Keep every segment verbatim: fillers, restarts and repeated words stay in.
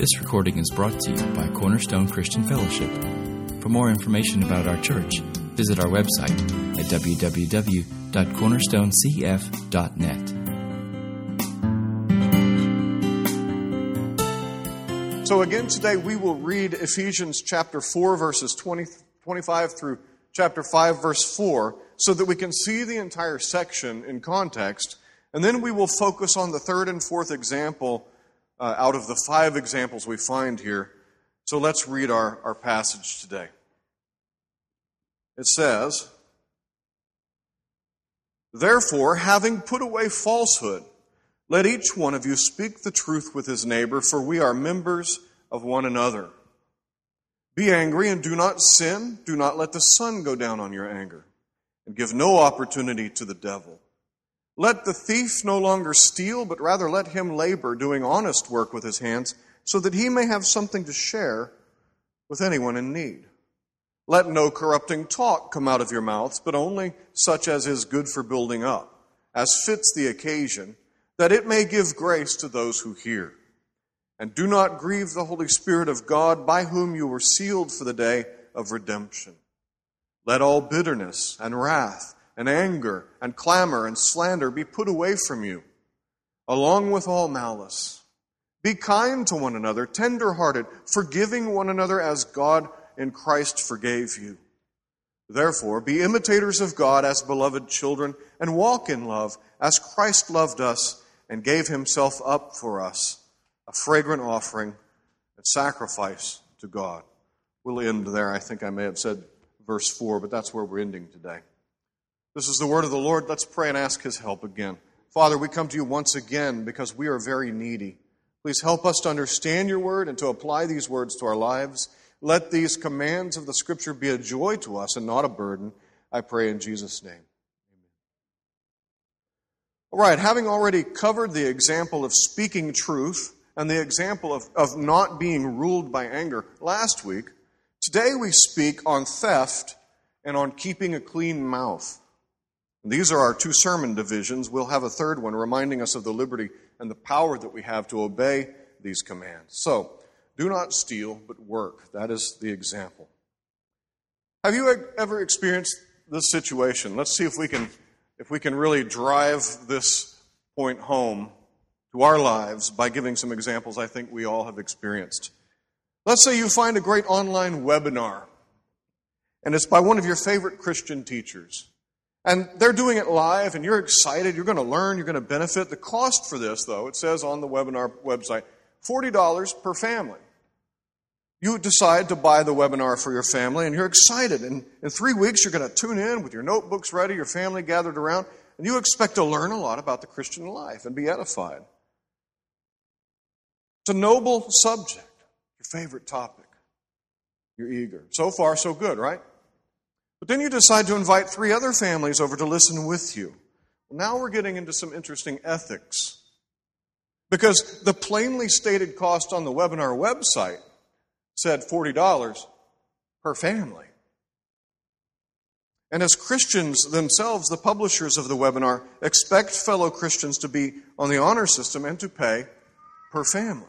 This recording is brought to you by Cornerstone Christian Fellowship. For more information about our church, visit our website at w w w dot cornerstone c f dot net. So again today we will read Ephesians chapter four verses twenty, twenty-five through chapter five verse four so that we can see the entire section in context, and then we will focus on the third and fourth example uh, out of the five examples we find here. So let's read our, our passage today. It says, "Therefore, having put away falsehood, let each one of you speak the truth with his neighbor, for we are members of one another. Be angry and do not sin. Do not let the sun go down on your anger, and give no opportunity to the devil. Let the thief no longer steal, but rather let him labor, doing honest work with his hands, so that he may have something to share with anyone in need. Let no corrupting talk come out of your mouths, but only such as is good for building up, as fits the occasion, that it may give grace to those who hear. And do not grieve the Holy Spirit of God, by whom you were sealed for the day of redemption. Let all bitterness and wrath and anger and clamor and slander be put away from you, along with all malice. Be kind to one another, tender-hearted, forgiving one another as God in Christ forgave you. Therefore, be imitators of God as beloved children, and walk in love as Christ loved us and gave himself up for us, a fragrant offering and sacrifice to God." We'll end there. I think I may have said verse four, but that's where we're ending today. This is the word of the Lord. Let's pray and ask his help again. Father, we come to you once again because we are very needy. Please help us to understand your word and to apply these words to our lives. Let these commands of the Scripture be a joy to us and not a burden. I pray in Jesus' name. Amen. All right, having already covered the example of speaking truth and the example of, of not being ruled by anger last week, today we speak on theft and on keeping a clean mouth. And these are our two sermon divisions. We'll have a third one reminding us of the liberty and the power that we have to obey these commands. So, do not steal, but work. That is the example. Have you ever experienced this situation? Let's see if we can, if we can really drive this point home to our lives by giving some examples I think we all have experienced. Let's say you find a great online webinar, and it's by one of your favorite Christian teachers. And they're doing it live, and you're excited. You're going to learn. You're going to benefit. The cost for this, though, it says on the webinar website, forty dollars per family. You decide to buy the webinar for your family, and you're excited. And in three weeks, you're going to tune in with your notebooks ready, your family gathered around, and you expect to learn a lot about the Christian life and be edified. It's a noble subject, your favorite topic. You're eager. So far, so good, right? But then you decide to invite three other families over to listen with you. Well, now we're getting into some interesting ethics. Because the plainly stated cost on the webinar website said forty dollars per family. And as Christians themselves, the publishers of the webinar expect fellow Christians to be on the honor system and to pay per family.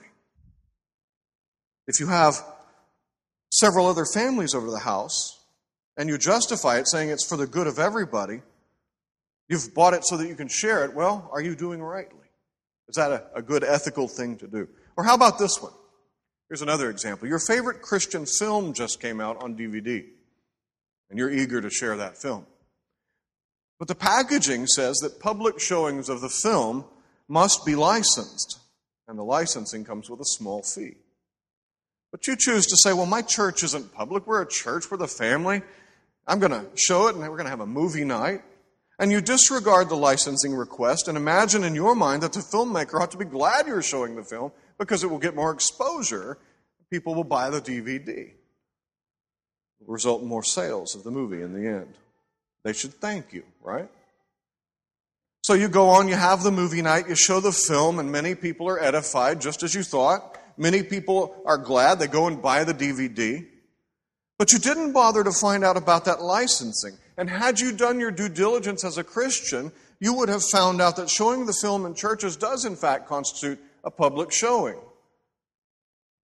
If you have several other families over the house, and you justify it saying it's for the good of everybody, you've bought it so that you can share it, well, are you doing rightly? Is that a, a good ethical thing to do? Or how about this one? Here's another example. Your favorite Christian film just came out on D V D, and you're eager to share that film. But the packaging says that public showings of the film must be licensed, and the licensing comes with a small fee. But you choose to say, well, my church isn't public. We're a church. We're the family. I'm going to show it, and we're going to have a movie night. And you disregard the licensing request and imagine in your mind that the filmmaker ought to be glad you're showing the film because it will get more exposure. People will buy the D V D. It will result in more sales of the movie in the end. They should thank you, right? So you go on, you have the movie night, you show the film, and many people are edified, just as you thought. Many people are glad. They go and buy the D V D. But you didn't bother to find out about that licensing. And had you done your due diligence as a Christian, you would have found out that showing the film in churches does in fact constitute a public showing.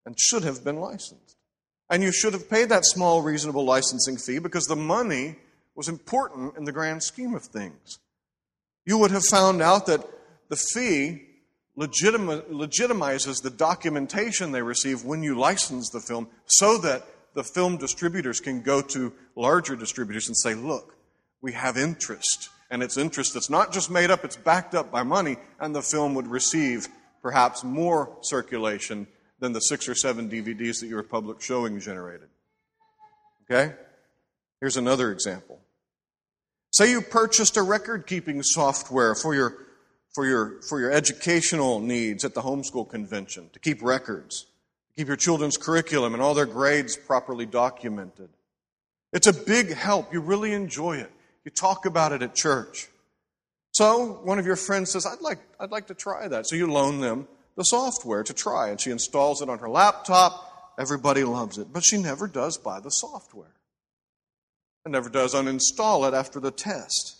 and should have been licensed. And you should have paid that small, reasonable licensing fee because the money was important in the grand scheme of things. You would have found out that the fee legitima- legitimizes the documentation they receive when you license the film so that the film distributors can go to larger distributors and say, look, we have interest. And it's interest that's not just made up, it's backed up by money, and the film would receive perhaps more circulation than the six or seven D V Ds that your public showing generated. Okay? Here's another example. Say you purchased a record-keeping software for your, for your, for your educational needs at the homeschool convention, to keep records, to keep your children's curriculum and all their grades properly documented. It's a big help. You really enjoy it. You talk about it at church. So one of your friends says, I'd like, I'd like to try that. So you loan them the software to try, and she installs it on her laptop. Everybody loves it, but she never does buy the software. And never does uninstall it after the test.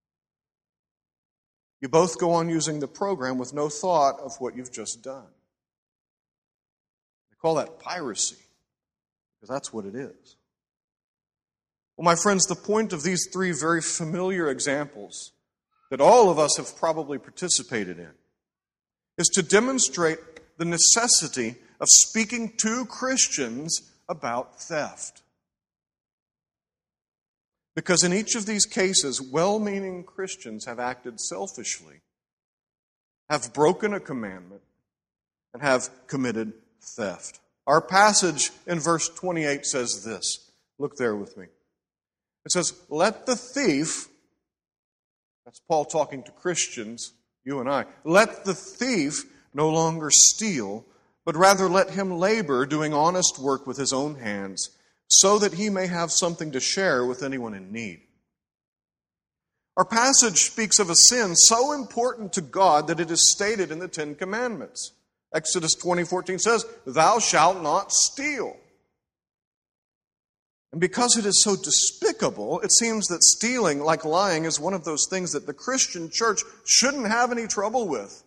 You both go on using the program with no thought of what you've just done. They call that piracy, because that's what it is. Well, my friends, the point of these three very familiar examples that all of us have probably participated in is to demonstrate the necessity of speaking to Christians about theft. Because in each of these cases, well-meaning Christians have acted selfishly, have broken a commandment, and have committed theft. Our passage in verse twenty-eight says this. Look there with me. It says, let the thief, that's Paul talking to Christians, you and I, let the thief no longer steal, but rather let him labor, doing honest work with his own hands, so that he may have something to share with anyone in need. Our passage speaks of a sin so important to God that it is stated in the Ten Commandments. Exodus twenty fourteen says, thou shalt not steal. And because it is so despicable, it seems that stealing, like lying, is one of those things that the Christian church shouldn't have any trouble with.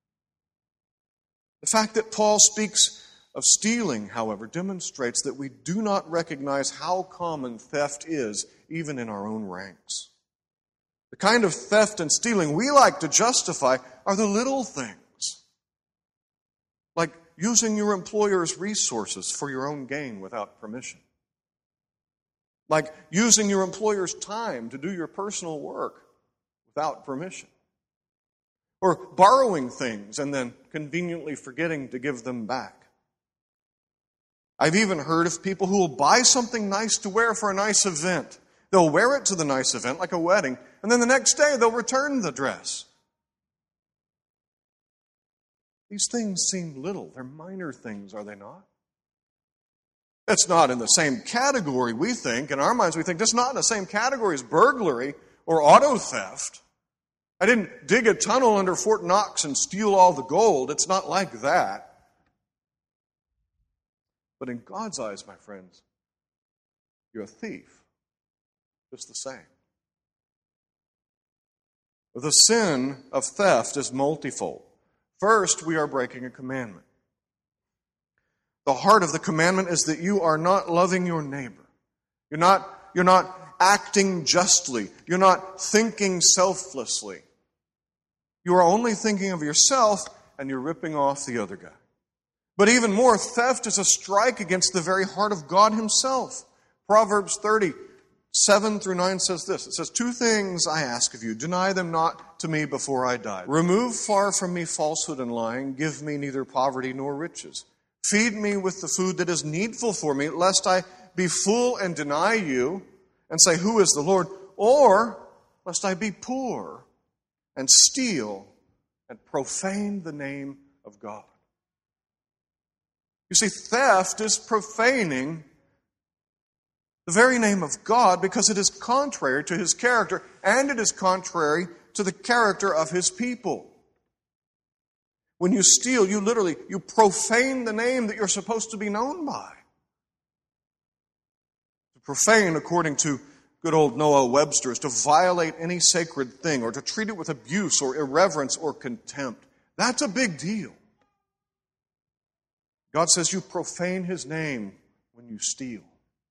The fact that Paul speaks of stealing, however, demonstrates that we do not recognize how common theft is, even in our own ranks. The kind of theft and stealing we like to justify are the little things, like using your employer's resources for your own gain without permission. Like using your employer's time to do your personal work without permission. Or borrowing things and then conveniently forgetting to give them back. I've even heard of people who will buy something nice to wear for a nice event. They'll wear it to the nice event, like a wedding, and then the next day they'll return the dress. These things seem little. They're minor things, are they not? It's not in the same category, we think. In our minds, we think it's not in the same category as burglary or auto theft. I didn't dig a tunnel under Fort Knox and steal all the gold. It's not like that. But in God's eyes, my friends, you're a thief. Just the same. The sin of theft is multifold. First, we are breaking a commandment. The heart of the commandment is that you are not loving your neighbor. You're not, you're not acting justly. You're not thinking selflessly. You are only thinking of yourself, and you're ripping off the other guy. But even more, theft is a strike against the very heart of God himself. Proverbs thirty, seven through nine says this. It says, two things I ask of you. Deny them not to me before I die. Remove far from me falsehood and lying. Give me neither poverty nor riches. Feed me with the food that is needful for me, lest I be full and deny you and say, who is the Lord? Or lest I be poor and steal and profane the name of God. You see, theft is profaning the very name of God because it is contrary to his character and it is contrary to the character of his people. When you steal, you literally, you profane the name that you're supposed to be known by. To profane, according to good old Noah Webster, is to violate any sacred thing or to treat it with abuse or irreverence or contempt. That's a big deal. God says you profane his name when you steal.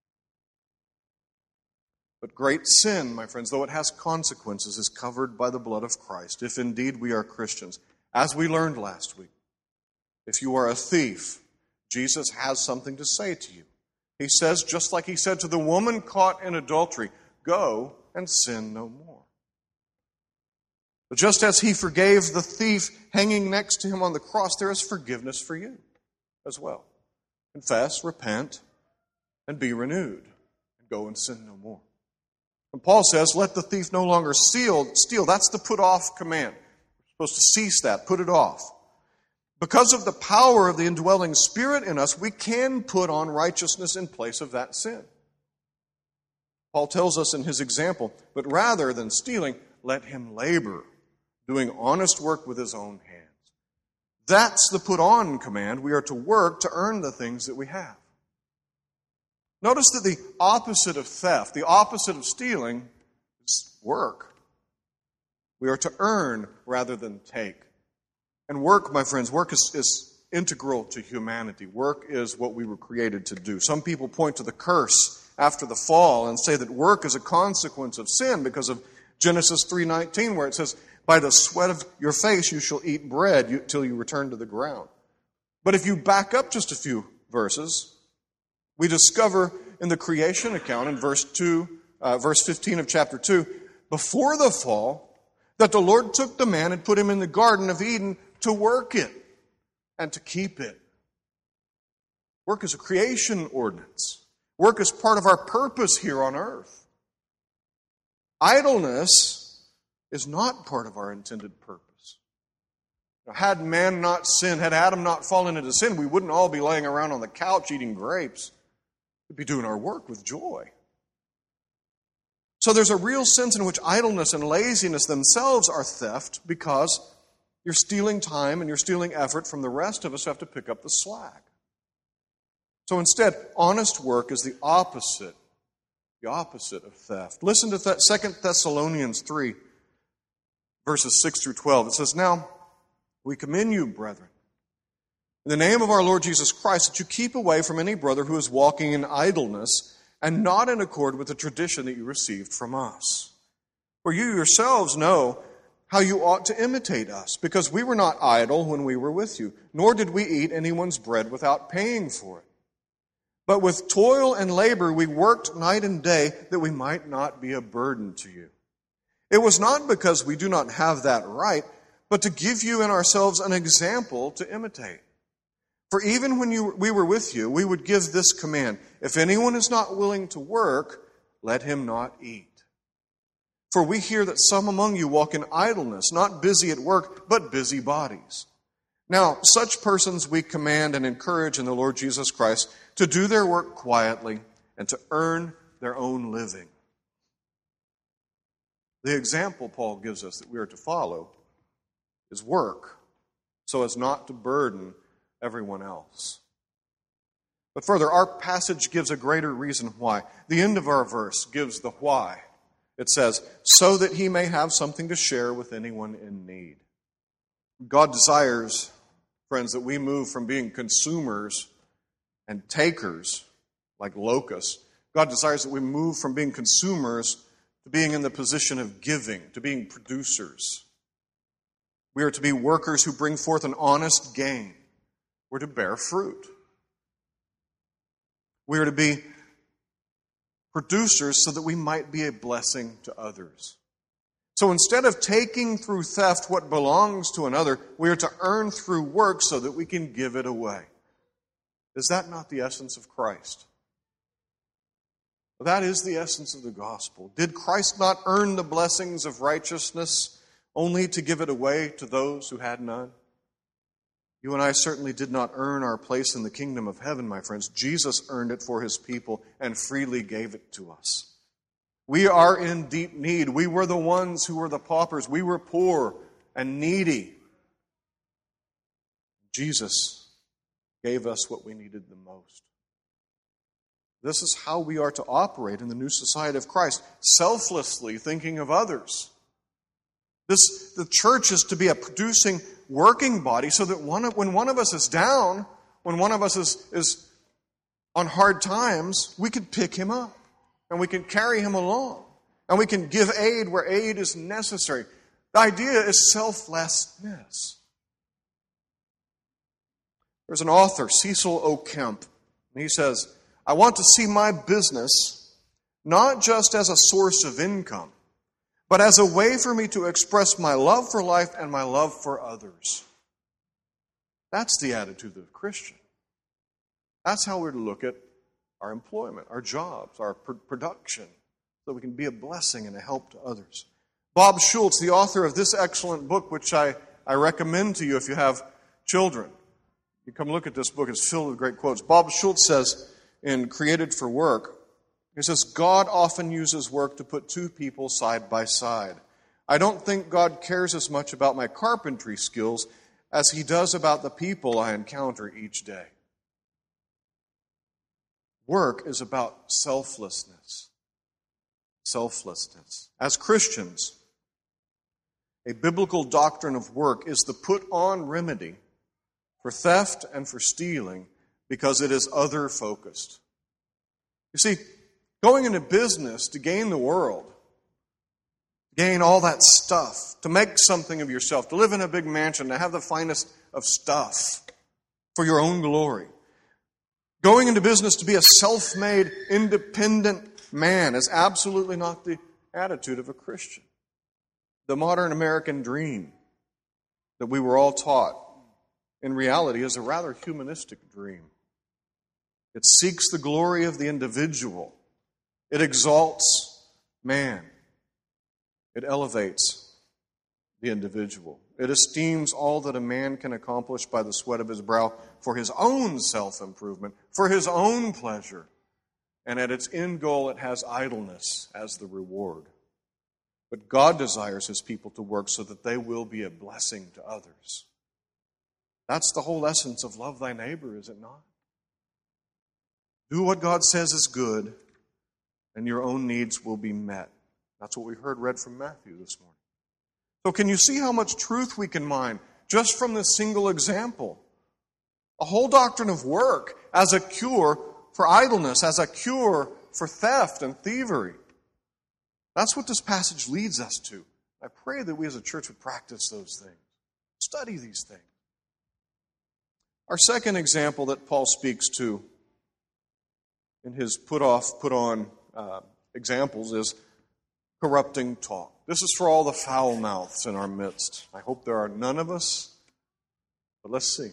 But great sin, my friends, though it has consequences, is covered by the blood of Christ, if indeed we are Christians. As we learned last week, if you are a thief, Jesus has something to say to you. He says, just like he said to the woman caught in adultery, go and sin no more. But just as he forgave the thief hanging next to him on the cross, there is forgiveness for you as well. Confess, repent, and be renewed, and go and sin no more. And Paul says, let the thief no longer steal. Steal. That's the put off command. We're supposed to cease that, put it off. Because of the power of the indwelling Spirit in us, we can put on righteousness in place of that sin. Paul tells us in his example, but rather than stealing, let him labor, doing honest work with his own hands. That's the put on command. We are to work to earn the things that we have. Notice that the opposite of theft, the opposite of stealing, is work. We are to earn rather than take. And work, my friends, work is, is integral to humanity. Work is what we were created to do. Some people point to the curse after the fall and say that work is a consequence of sin because of Genesis three nineteen, where it says, by the sweat of your face you shall eat bread till you return to the ground. But if you back up just a few verses, we discover in the creation account in verse two, uh, verse fifteen of chapter two, before the fall, that the Lord took the man and put him in the Garden of Eden to work it and to keep it. Work is a creation ordinance. Work is part of our purpose here on earth. Idleness is not part of our intended purpose. Now, had man not sinned, had Adam not fallen into sin, we wouldn't all be laying around on the couch eating grapes. We'd be doing our work with joy. So there's a real sense in which idleness and laziness themselves are theft, because you're stealing time and you're stealing effort from the rest of us who have to pick up the slack. So instead, honest work is the opposite, the opposite of theft. Listen to Th- Second Thessalonians three, verses six through twelve. It says, now we commend you, brethren, in the name of our Lord Jesus Christ, that you keep away from any brother who is walking in idleness and not in accord with the tradition that you received from us. For you yourselves know how you ought to imitate us, because we were not idle when we were with you, nor did we eat anyone's bread without paying for it. But with toil and labor we worked night and day that we might not be a burden to you. It was not because we do not have that right, but to give you in ourselves an example to imitate. For even when you, we were with you, we would give this command, if anyone is not willing to work, let him not eat. For we hear that some among you walk in idleness, not busy at work, but busy bodies. Now, such persons we command and encourage in the Lord Jesus Christ to do their work quietly and to earn their own living. The example Paul gives us that we are to follow is work, so as not to burden everyone else. But further, our passage gives a greater reason why. The end of our verse gives the why. It says, so that he may have something to share with anyone in need. God desires, friends, that we move from being consumers and takers, like locusts. God desires that we move from being consumers to being in the position of giving, to being producers. We are to be workers who bring forth an honest gain. We're to bear fruit. We are to be producers so that we might be a blessing to others. So instead of taking through theft what belongs to another, we are to earn through work so that we can give it away. Is that not the essence of Christ? That is the essence of the gospel. Did Christ not earn the blessings of righteousness only to give it away to those who had none? You and I certainly did not earn our place in the kingdom of heaven, my friends. Jesus earned it for his people and freely gave it to us. We are in deep need. We were the ones who were the paupers. We were poor and needy. Jesus gave us what we needed the most. This is how we are to operate in the new society of Christ, selflessly thinking of others. This, the church is to be a producing working body so that one of, when one of us is down, when one of us is, is on hard times, we can pick him up and we can carry him along and we can give aid where aid is necessary. The idea is selflessness. There's an author, Cecil O. Kemp, and he says, I want to see my business not just as a source of income, but as a way for me to express my love for life and my love for others. That's the attitude of a Christian. That's how we're to look at our employment, our jobs, our pr- production, so we can be a blessing and a help to others. Bob Schultz, the author of this excellent book, which I, I recommend to you if you have children. You come look at this book, it's filled with great quotes. Bob Schultz says in Created for Work, he says, God often uses work to put two people side by side. I don't think God cares as much about my carpentry skills as he does about the people I encounter each day. Work is about selflessness. Selflessness. As Christians, a biblical doctrine of work is the put-on remedy for theft and for stealing because it is other-focused. You see, going into business to gain the world, gain all that stuff, to make something of yourself, to live in a big mansion, to have the finest of stuff for your own glory. Going into business to be a self-made, independent man is absolutely not the attitude of a Christian. The modern American dream that we were all taught, in reality, is a rather humanistic dream. It seeks the glory of the individual. It exalts man. It elevates the individual. It esteems all that a man can accomplish by the sweat of his brow for his own self-improvement, for his own pleasure. And at its end goal, it has idleness as the reward. But God desires his people to work so that they will be a blessing to others. That's the whole essence of love thy neighbor, is it not? Do what God says is good, and your own needs will be met. That's what we heard read from Matthew this morning. So can you see how much truth we can mine just from this single example? A whole doctrine of work as a cure for idleness, as a cure for theft and thievery. That's what this passage leads us to. I pray that we as a church would practice those things. Study these things. Our second example that Paul speaks to in his put-off, put-on uh, examples is corrupting talk. This is for all the foul mouths in our midst. I hope there are none of us, but let's see.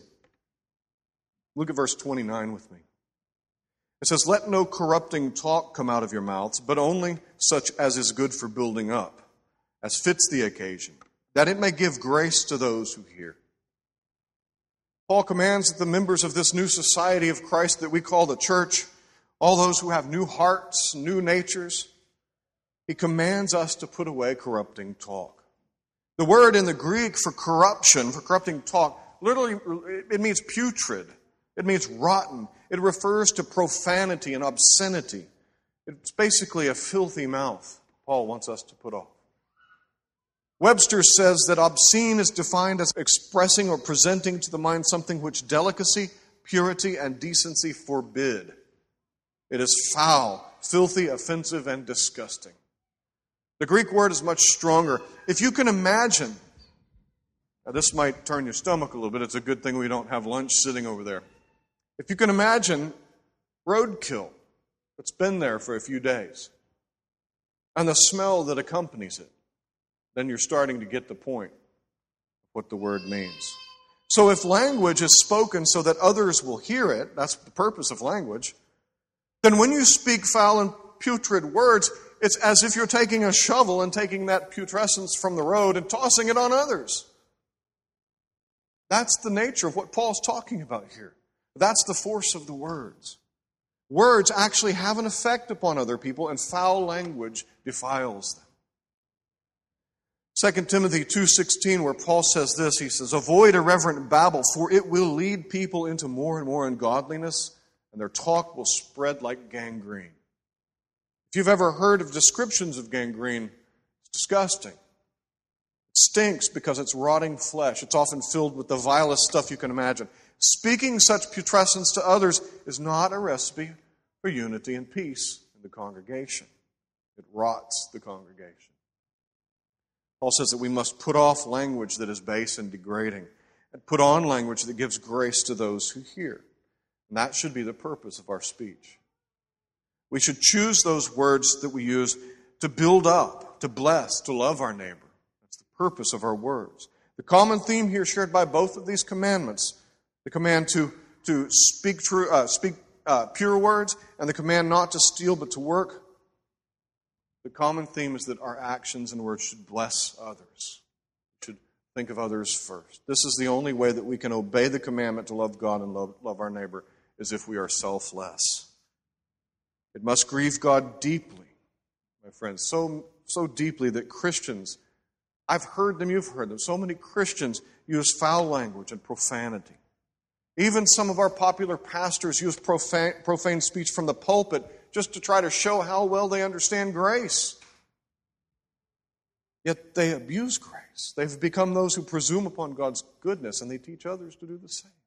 Look at verse twenty-nine with me. It says, let no corrupting talk come out of your mouths, but only such as is good for building up, as fits the occasion, that it may give grace to those who hear. Paul commands that the members of this new society of Christ that we call the church, all those who have new hearts, new natures, he commands us to put away corrupting talk. The word in the Greek for corruption, for corrupting talk, literally it means putrid. It means rotten. It refers to profanity and obscenity. It's basically a filthy mouth Paul wants us to put off. Webster says that obscene is defined as expressing or presenting to the mind something which delicacy, purity, and decency forbid. It is foul, filthy, offensive, and disgusting. The Greek word is much stronger. If you can imagine, now this might turn your stomach a little bit. It's a good thing we don't have lunch sitting over there. If you can imagine roadkill that's been there for a few days and the smell that accompanies it, then you're starting to get the point of what the word means. So if language is spoken so that others will hear it, that's the purpose of language, then when you speak foul and putrid words, it's as if you're taking a shovel and taking that putrescence from the road and tossing it on others. That's the nature of what Paul's talking about here. That's the force of the words. Words actually have an effect upon other people, and foul language defiles them. Second Timothy two sixteen, where Paul says this, he says, avoid irreverent babble, for it will lead people into more and more ungodliness, and their talk will spread like gangrene. If you've ever heard of descriptions of gangrene, it's disgusting. It stinks because it's rotting flesh. It's often filled with the vilest stuff you can imagine. Speaking such putrescence to others is not a recipe for unity and peace in the congregation. It rots the congregation. Paul says that we must put off language that is base and degrading and put on language that gives grace to those who hear. And that should be the purpose of our speech. We should choose those words that we use to build up, to bless, to love our neighbor. That's the purpose of our words. The common theme here shared by both of these commandments, the command to, to speak true, uh, speak uh, pure words, and the command not to steal but to work, the common theme is that our actions and words should bless others. We should think of others first. This is the only way that we can obey the commandment to love God and love, love our neighbor, is if we are selfless. It must grieve God deeply, my friends, so, so deeply that Christians, I've heard them, you've heard them, so many Christians use foul language and profanity. Even some of our popular pastors use profane, profane speech from the pulpit just to try to show how well they understand grace. Yet they abuse grace. They've become those who presume upon God's goodness, and they teach others to do the same.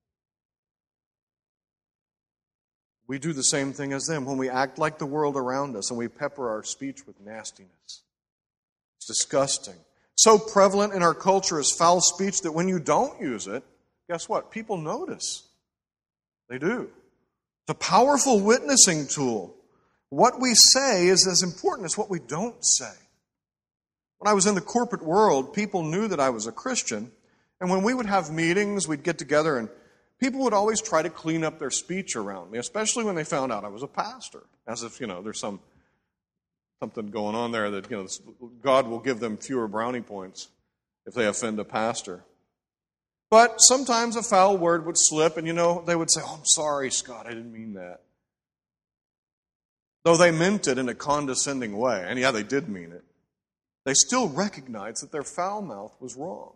We do the same thing as them when we act like the world around us and we pepper our speech with nastiness. It's disgusting. So prevalent in our culture is foul speech that when you don't use it, guess what? People notice. They do. It's a powerful witnessing tool. What we say is as important as what we don't say. When I was in the corporate world, people knew that I was a Christian, and when we would have meetings, we'd get together and people would always try to clean up their speech around me, especially when they found out I was a pastor, as if, you know, there's some something going on there that, you know, God will give them fewer brownie points if they offend a pastor. But sometimes a foul word would slip, and, you know, they would say, "Oh, I'm sorry, Scott, I didn't mean that." Though they meant it in a condescending way, and yeah, they did mean it, they still recognized that their foul mouth was wrong.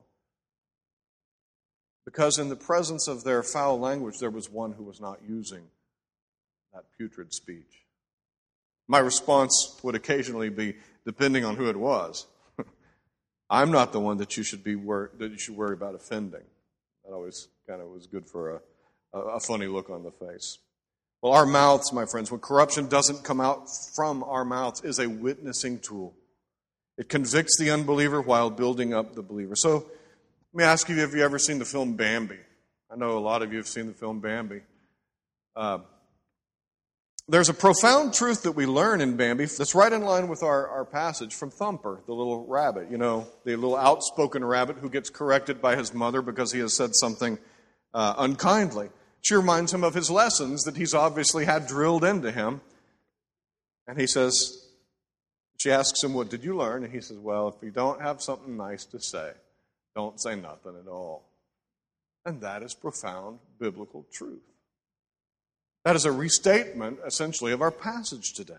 Because in the presence of their foul language, there was one who was not using that putrid speech. My response would occasionally be, depending on who it was, I'm not the one that you should be wor- that you should worry about offending. That always kind of was good for a, a funny look on the face. Well, our mouths, my friends, when corruption doesn't come out from our mouths, is a witnessing tool. It convicts the unbeliever while building up the believer. So let me ask you, have you ever seen the film Bambi? I know a lot of you have seen the film Bambi. Uh, there's a profound truth that we learn in Bambi that's right in line with our, our passage from Thumper, the little rabbit. You know, the little outspoken rabbit who gets corrected by his mother because he has said something uh, unkindly. She reminds him of his lessons that he's obviously had drilled into him. And he says, she asks him, "What did you learn?" And he says, "Well, if you don't have something nice to say, don't say nothing at all." And that is profound biblical truth. That is a restatement, essentially, of our passage today.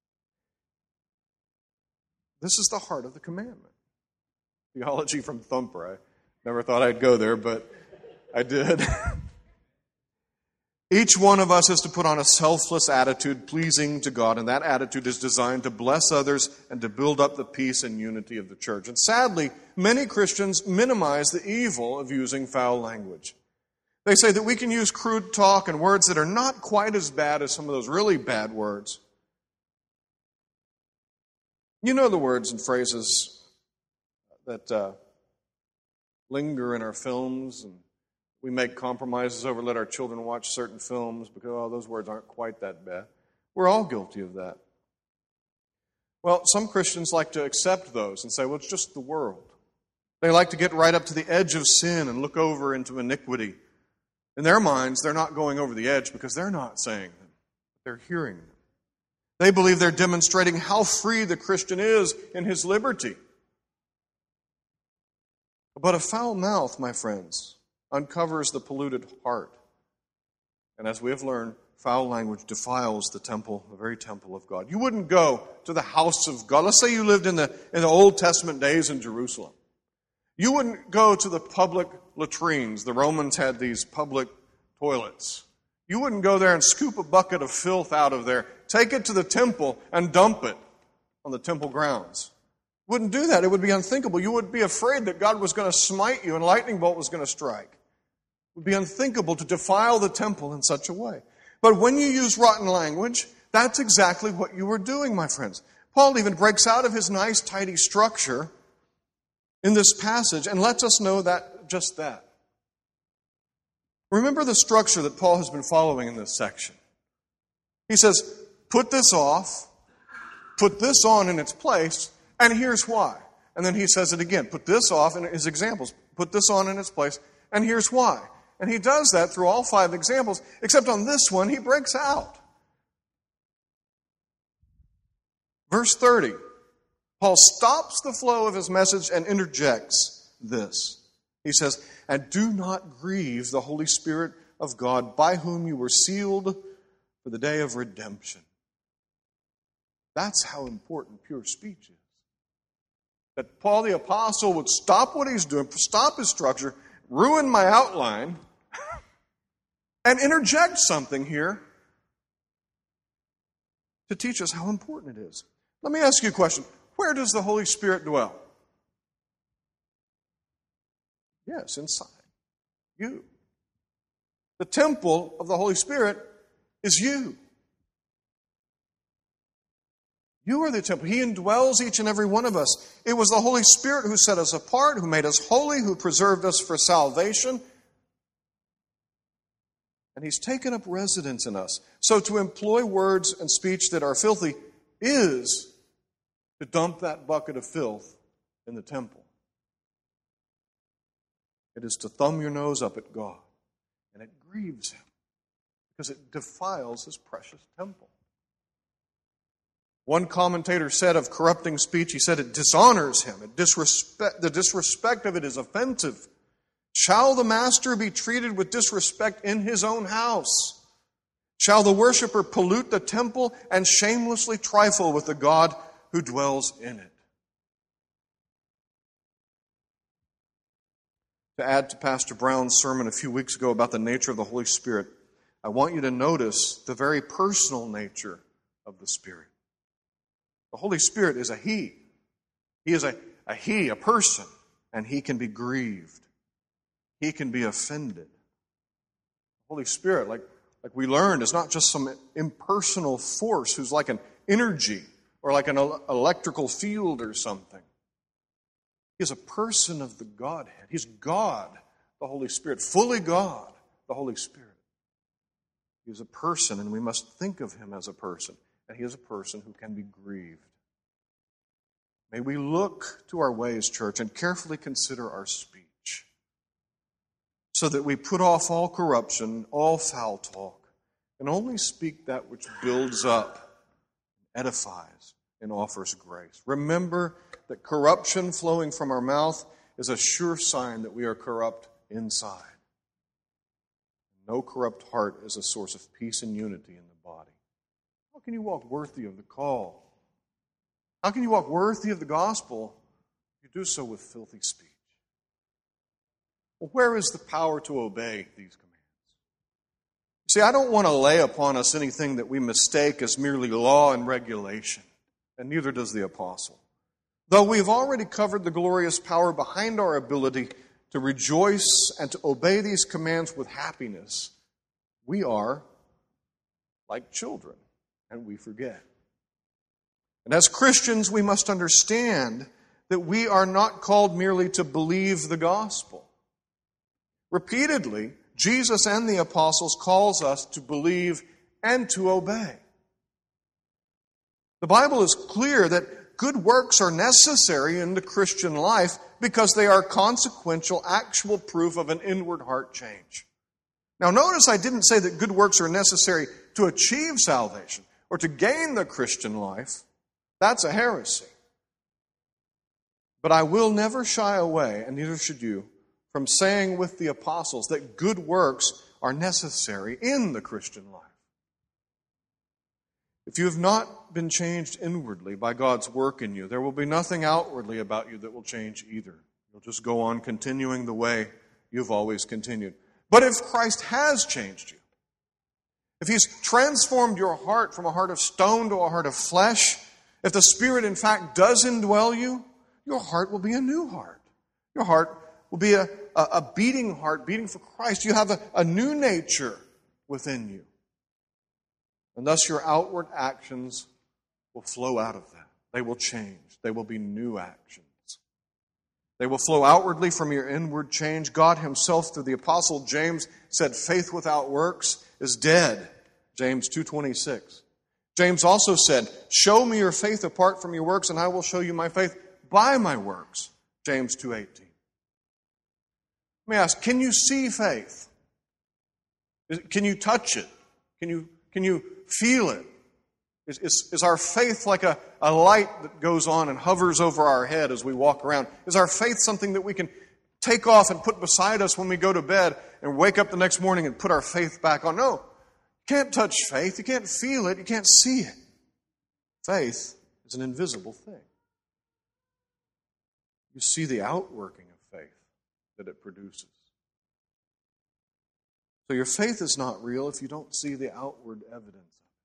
This is the heart of the commandment. Theology from Thumper. I never thought I'd go there, but I did. Each one of us is to put on a selfless attitude pleasing to God, and that attitude is designed to bless others and to build up the peace and unity of the church. And sadly, many Christians minimize the evil of using foul language. They say that we can use crude talk and words that are not quite as bad as some of those really bad words. You know the words and phrases that uh, linger in our films, and we make compromises over, let our children watch certain films because, oh, those words aren't quite that bad. We're all guilty of that. Well, some Christians like to accept those and say, well, it's just the world. They like to get right up to the edge of sin and look over into iniquity. In their minds, they're not going over the edge because they're not saying them. They're hearing them. They believe they're demonstrating how free the Christian is in his liberty. But a foul mouth, my friends, uncovers the polluted heart. And as we have learned, foul language defiles the temple, the very temple of God. You wouldn't go to the house of God. Let's say you lived in the, in the Old Testament days in Jerusalem. You wouldn't go to the public latrines. The Romans had these public toilets. You wouldn't go there and scoop a bucket of filth out of there, take it to the temple, and dump it on the temple grounds. You wouldn't do that. It would be unthinkable. You would be afraid that God was going to smite you and a lightning bolt was going to strike. It would be unthinkable to defile the temple in such a way. But when you use rotten language, that's exactly what you were doing, my friends. Paul even breaks out of his nice, tidy structure in this passage and lets us know that just that. Remember the structure that Paul has been following in this section. He says, put this off, put this on in its place, and here's why. And then he says it again, put this off in his examples, put this on in its place, and here's why. And he does that through all five examples, except on this one, he breaks out. Verse thirty, Paul stops the flow of his message and interjects this. He says, and do not grieve the Holy Spirit of God, by whom you were sealed for the day of redemption. That's how important pure speech is. That Paul the Apostle would stop what he's doing, stop his structure, ruin my outline, and interject something here to teach us how important it is. Let me ask you a question. Where does the Holy Spirit dwell? Yes, inside you. The temple of the Holy Spirit is you. You are the temple. He indwells each and every one of us. It was the Holy Spirit who set us apart, who made us holy, who preserved us for salvation. And He's taken up residence in us. So to employ words and speech that are filthy is to dump that bucket of filth in the temple. It is to thumb your nose up at God. And it grieves Him because it defiles His precious temple. One commentator said of corrupting speech, he said it dishonors Him. It disrespect, the disrespect of it is offensive. Shall the master be treated with disrespect in his own house? Shall the worshiper pollute the temple and shamelessly trifle with the God who dwells in it? To add to Pastor Brown's sermon a few weeks ago about the nature of the Holy Spirit, I want you to notice the very personal nature of the Spirit. The Holy Spirit is a He. He is a, a He, a person, and He can be grieved. He can be offended. The Holy Spirit, like, like we learned, is not just some impersonal force who's like an energy or like an electrical field or something. He is a person of the Godhead. He's God, the Holy Spirit, fully God, the Holy Spirit. He is a person, and we must think of Him as a person. And He is a person who can be grieved. May we look to our ways, church, and carefully consider our speech, so that we put off all corruption, all foul talk, and only speak that which builds up, edifies, and offers grace. Remember that corruption flowing from our mouth is a sure sign that we are corrupt inside. No corrupt heart is a source of peace and unity in the body. How can you walk worthy of the call? How can you walk worthy of the gospel if you do so with filthy speech? Well, where is the power to obey these commands? See, I don't want to lay upon us anything that we mistake as merely law and regulation, and neither does the apostle. Though we've already covered the glorious power behind our ability to rejoice and to obey these commands with happiness, we are like children, and we forget. And as Christians, we must understand that we are not called merely to believe the gospel. Repeatedly, Jesus and the apostles calls us to believe and to obey. The Bible is clear that good works are necessary in the Christian life because they are consequential, actual proof of an inward heart change. Now, notice I didn't say that good works are necessary to achieve salvation or to gain the Christian life. That's a heresy. But I will never shy away, and neither should you, from saying with the apostles that good works are necessary in the Christian life. If you have not been changed inwardly by God's work in you, there will be nothing outwardly about you that will change either. You'll just go on continuing the way you've always continued. But if Christ has changed you, if He's transformed your heart from a heart of stone to a heart of flesh, if the Spirit in fact does indwell you, your heart will be a new heart. Your heart will be a, a, a beating heart, beating for Christ. You have a, a new nature within you. And thus your outward actions will flow out of that. They will change. They will be new actions. They will flow outwardly from your inward change. God himself, through the Apostle James, said faith without works is dead. James two twenty-six. James also said, show me your faith apart from your works, and I will show you my faith by my works. James two eighteen. Let me ask, can you see faith? Can you touch it? Can you, can you feel it? Is, is, is our faith like a, a light that goes on and hovers over our head as we walk around? Is our faith something that we can take off and put beside us when we go to bed and wake up the next morning and put our faith back on? No. You can't touch faith. You can't feel it. You can't see it. Faith is an invisible thing. You see the outworking of faith that it produces. So your faith is not real if you don't see the outward evidence.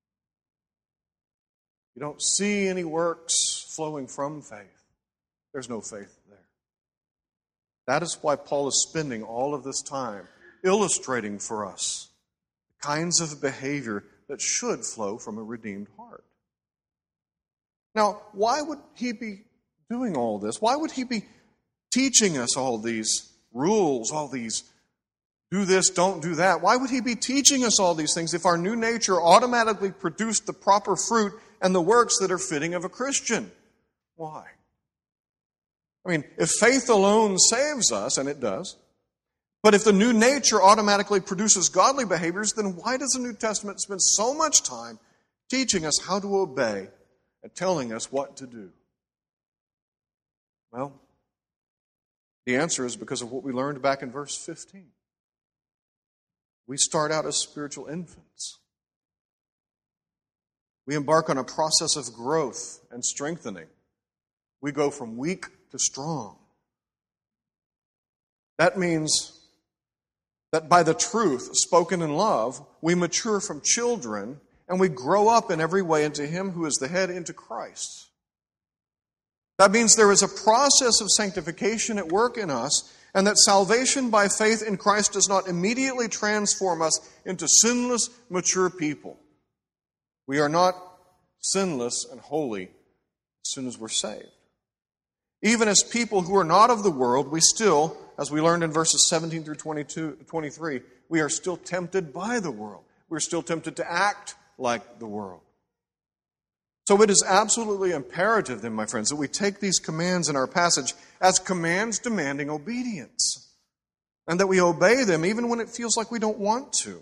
You don't see any works flowing from faith. There's no faith there. That is why Paul is spending all of this time illustrating for us the kinds of behavior that should flow from a redeemed heart. Now, why would he be doing all this? Why would he be teaching us all these rules, all these do this, don't do that? Why would he be teaching us all these things if our new nature automatically produced the proper fruit and the works that are fitting of a Christian? Why? I mean, if faith alone saves us, and it does, but if the new nature automatically produces godly behaviors, then why does the New Testament spend so much time teaching us how to obey and telling us what to do? Well, the answer is because of what we learned back in verse fifteen. We start out as spiritual infants. We embark on a process of growth and strengthening. We go from weak to strong. That means that by the truth spoken in love, we mature from children and we grow up in every way into Him who is the head, into Christ. That means there is a process of sanctification at work in us, and that salvation by faith in Christ does not immediately transform us into sinless, mature people. We are not sinless and holy as soon as we're saved. Even as people who are not of the world, we still, as we learned in verses seventeen through twenty-two, twenty-three, we are still tempted by the world. We're still tempted to act like the world. So it is absolutely imperative then, my friends, that we take these commands in our passage as commands demanding obedience, and that we obey them even when it feels like we don't want to.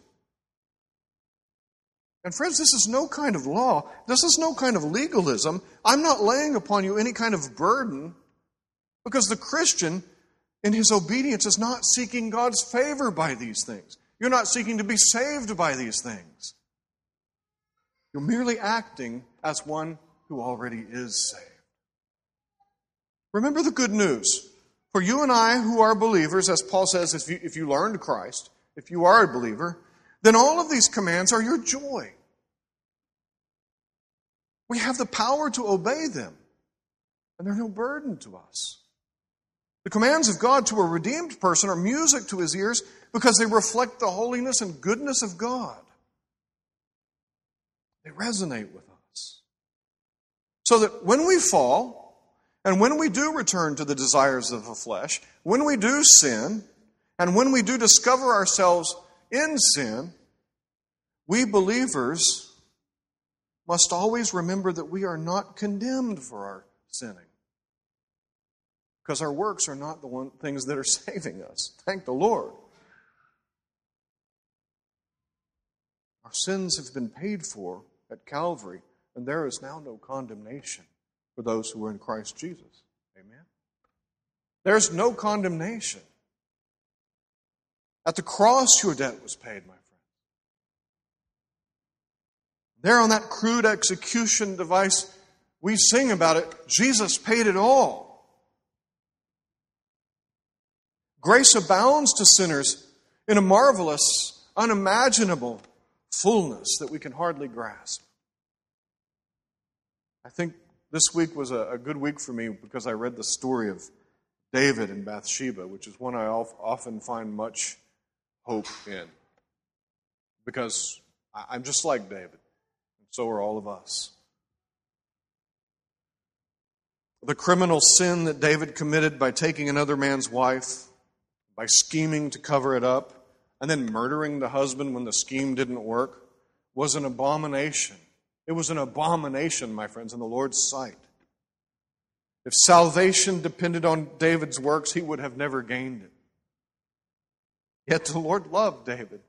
And friends, this is no kind of law. This is no kind of legalism. I'm not laying upon you any kind of burden, because the Christian, in his obedience, is not seeking God's favor by these things. You're not seeking to be saved by these things. You're merely acting as one who already is saved. Remember the good news. For you and I who are believers, as Paul says, if you, if you learned Christ, if you are a believer, then all of these commands are your joy. We have the power to obey them, and they're no burden to us. The commands of God to a redeemed person are music to his ears because they reflect the holiness and goodness of God. They resonate with us. So that when we fall, and when we do return to the desires of the flesh, when we do sin, and when we do discover ourselves in sin, we believers must always remember that we are not condemned for our sinning. Because our works are not the one things that are saving us. Thank the Lord. Our sins have been paid for at Calvary, and there is now no condemnation for those who are in Christ Jesus. Amen? There's no condemnation. At the cross, your debt was paid, my friend. There on that crude execution device, we sing about it. Jesus paid it all. Grace abounds to sinners in a marvelous, unimaginable fullness that we can hardly grasp. I think this week was a, a good week for me because I read the story of David and Bathsheba, which is one I often find much hope in. Because I'm just like David, and so are all of us. The criminal sin that David committed by taking another man's wife, by scheming to cover it up, and then murdering the husband when the scheme didn't work, was an abomination. It was an abomination, my friends, in the Lord's sight. If salvation depended on David's works, he would have never gained it. Yet the Lord loved David.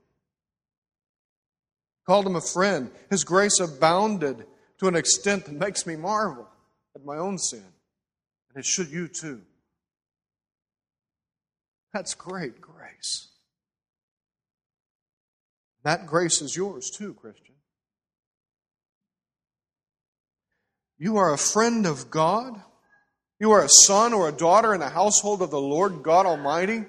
Called him a friend. His grace abounded to an extent that makes me marvel at my own sin. And it should you too. That's great grace. That grace is yours too, Christian. You are a friend of God. You are a son or a daughter in the household of the Lord God Almighty.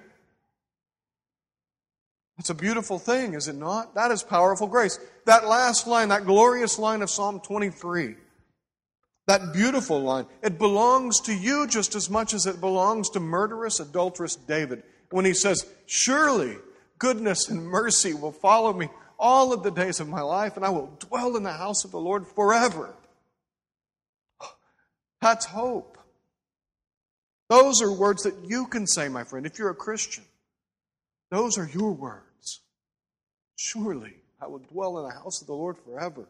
It's a beautiful thing, is it not? That is powerful grace. That last line, that glorious line of Psalm twenty-three, that beautiful line, it belongs to you just as much as it belongs to murderous, adulterous David. When he says, surely goodness and mercy will follow me all of the days of my life, and I will dwell in the house of the Lord forever. That's hope. Those are words that you can say, my friend, if you're a Christian. Those are your words. Surely I will dwell in the house of the Lord forever.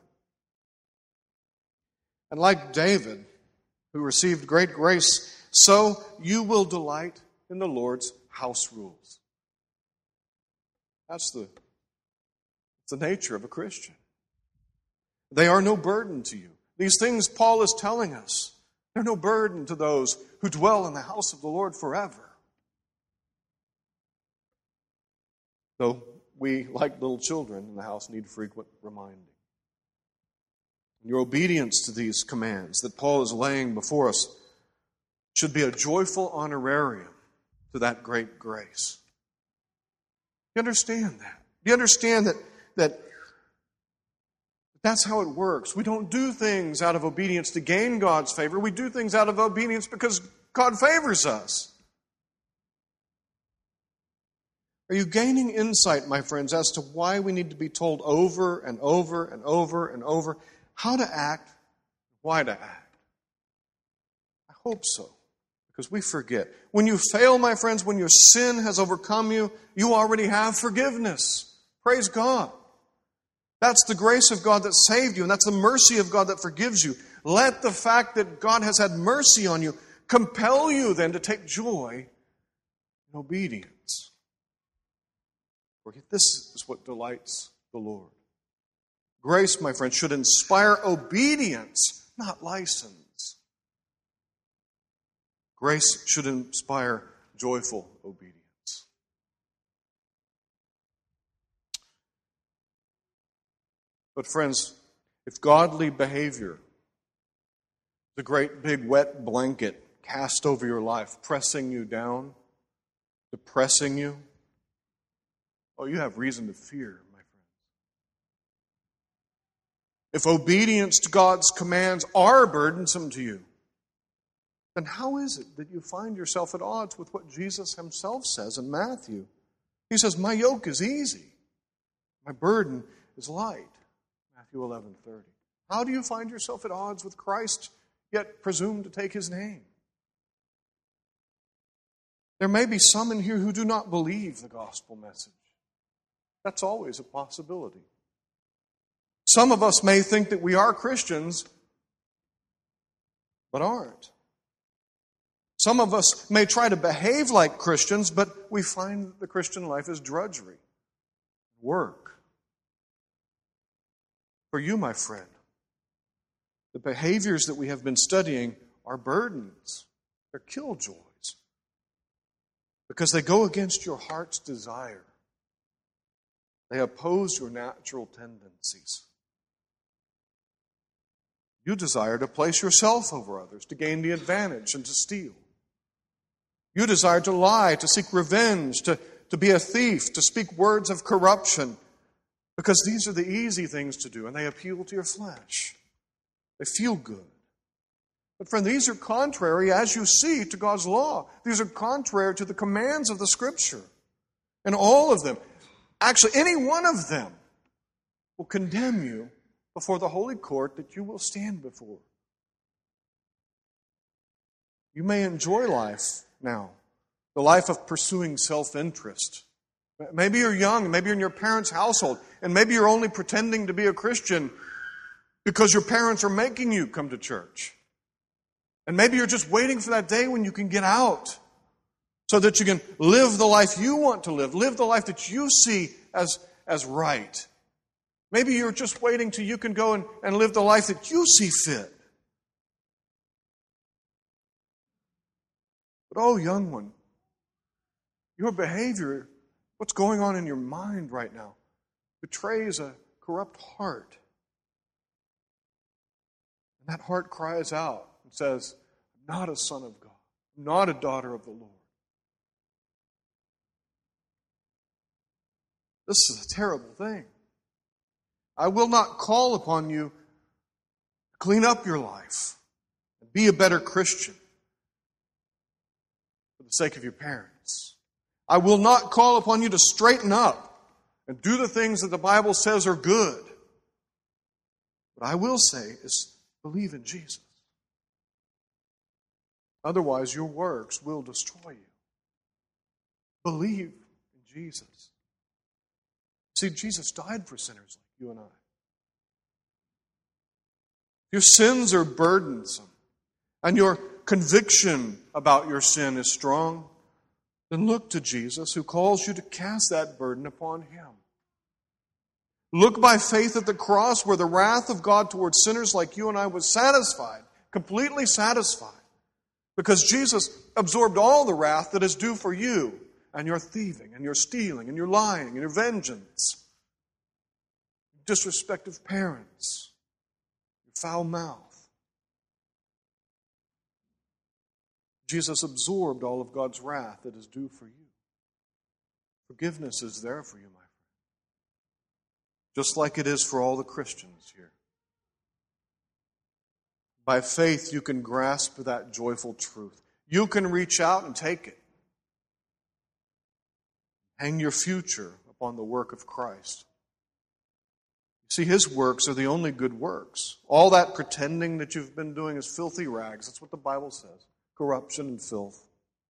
And like David, who received great grace, so you will delight in the Lord's house rules. That's the, the nature of a Christian. They are no burden to you. These things Paul is telling us, they're no burden to those who dwell in the house of the Lord forever. Though we, like little children in the house, need frequent reminding. Your obedience to these commands that Paul is laying before us should be a joyful honorarium to that great grace. You understand that? You understand that, that that's how it works. We don't do things out of obedience to gain God's favor. We do things out of obedience because God favors us. Are you gaining insight, my friends, as to why we need to be told over and over and over and over how to act, why to act? I hope so, because we forget. When you fail, my friends, when your sin has overcome you, you already have forgiveness. Praise God. That's the grace of God that saved you, and that's the mercy of God that forgives you. Let the fact that God has had mercy on you compel you then to take joy in obedience. For this is what delights the Lord. Grace, my friend, should inspire obedience, not license. Grace should inspire joyful obedience. But friends, if godly behavior, the great big wet blanket cast over your life, pressing you down, depressing you, oh, you have reason to fear, my friends. If obedience to God's commands are burdensome to you, then how is it that you find yourself at odds with what Jesus himself says in Matthew? He says, my yoke is easy, my burden is light. Matthew eleven thirty. How do you find yourself at odds with Christ, yet presume to take his name? There may be some in here who do not believe the gospel message. That's always a possibility. Some of us may think that we are Christians, but aren't. Some of us may try to behave like Christians, but we find that the Christian life is drudgery, work. For you, my friend, the behaviors that we have been studying are burdens. They're killjoys. Because they go against your heart's desire. They oppose your natural tendencies. You desire to place yourself over others, to gain the advantage and to steal. You desire to lie, to seek revenge, to, to be a thief, to speak words of corruption. Because these are the easy things to do, and they appeal to your flesh. They feel good. But friend, these are contrary, as you see, to God's law. These are contrary to the commands of the Scripture. And all of them, actually any one of them, will condemn you before the holy court that you will stand before. You may enjoy life now, the life of pursuing self-interest. Maybe you're young, maybe you're in your parents' household, and maybe you're only pretending to be a Christian because your parents are making you come to church. And maybe you're just waiting for that day when you can get out so that you can live the life you want to live, live the life that you see as, as right. Maybe you're just waiting till you can go and, and live the life that you see fit. But oh, young one, your behavior, what's going on in your mind right now, betrays a corrupt heart. And that heart cries out and says, I'm not a son of God. I'm not a daughter of the Lord. This is a terrible thing. I will not call upon you to clean up your life and be a better Christian for the sake of your parents. I will not call upon you to straighten up and do the things that the Bible says are good. What I will say is believe in Jesus. Otherwise, your works will destroy you. Believe in Jesus. See, Jesus died for sinners like you and I. Your sins are burdensome, and your conviction about your sin is strong, then look to Jesus, who calls you to cast that burden upon Him. Look by faith at the cross, where the wrath of God towards sinners like you and I was satisfied, completely satisfied, because Jesus absorbed all the wrath that is due for you and your thieving and your stealing and your lying and your vengeance, disrespect of parents, your foul mouth. Jesus absorbed all of God's wrath that is due for you. Forgiveness is there for you, my friend. Just like it is for all the Christians here. By faith, you can grasp that joyful truth. You can reach out and take it. Hang your future upon the work of Christ. See, His works are the only good works. All that pretending that you've been doing is filthy rags. That's what the Bible says. Corruption and filth.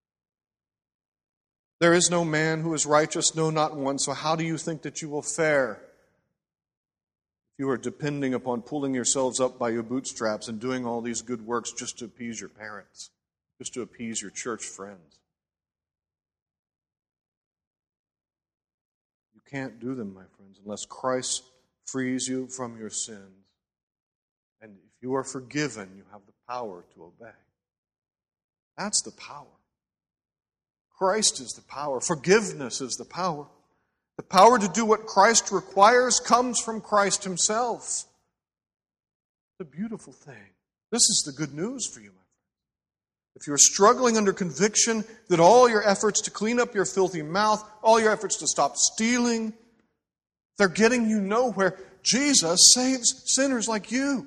There is no man who is righteous, no, not one. So how do you think that you will fare if you are depending upon pulling yourselves up by your bootstraps and doing all these good works just to appease your parents, just to appease your church friends? You can't do them, my friends, unless Christ frees you from your sins. And if you are forgiven, you have the power to obey. That's the power. Christ is the power. Forgiveness is the power. The power to do what Christ requires comes from Christ Himself. It's a beautiful thing. This is the good news for you, my friend. If you're struggling under conviction that all your efforts to clean up your filthy mouth, all your efforts to stop stealing, they're getting you nowhere, Jesus saves sinners like you.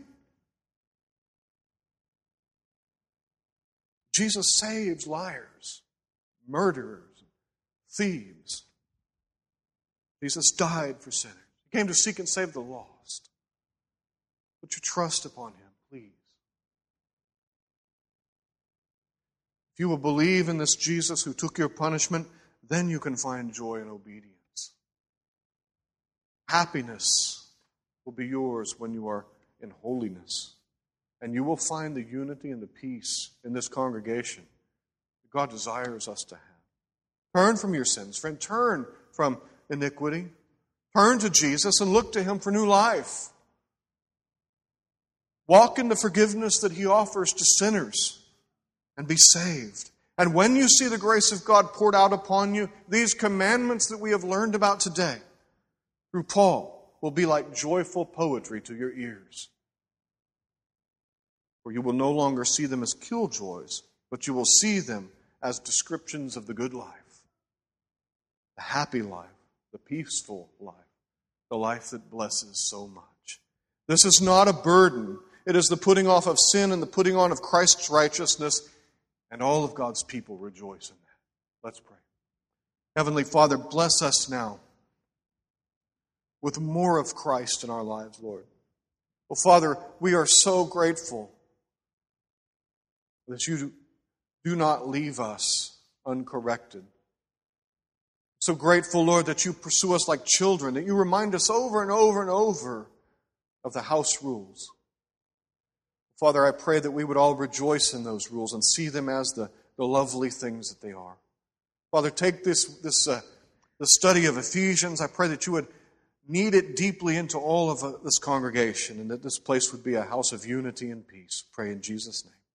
Jesus saves liars, murderers, thieves. Jesus died for sinners. He came to seek and save the lost. Put your trust upon Him, please. If you will believe in this Jesus who took your punishment, then you can find joy and obedience. Happiness will be yours when you are in holiness. And you will find the unity and the peace in this congregation that God desires us to have. Turn from your sins, friend. Turn from iniquity. Turn to Jesus and look to Him for new life. Walk in the forgiveness that He offers to sinners and be saved. And when you see the grace of God poured out upon you, these commandments that we have learned about today through Paul will be like joyful poetry to your ears. For you will no longer see them as killjoys, but you will see them as descriptions of the good life, the happy life, the peaceful life, the life that blesses so much. This is not a burden. It is the putting off of sin and the putting on of Christ's righteousness, and all of God's people rejoice in that. Let's pray. Heavenly Father, bless us now with more of Christ in our lives, Lord. Well, Father, we are so grateful that you do not leave us uncorrected. So grateful, Lord, that you pursue us like children, that you remind us over and over and over of the house rules. Father, I pray that we would all rejoice in those rules and see them as the, the lovely things that they are. Father, take this, this uh, the study of Ephesians. I pray that you would knead it deeply into all of uh, this congregation, and that this place would be a house of unity and peace. Pray in Jesus' name.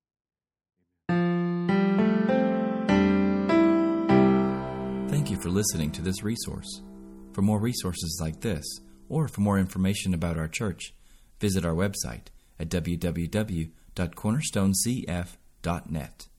Thank you for listening to this resource. For more resources like this, or for more information about our church, visit our website at w w w dot cornerstone c f dot net.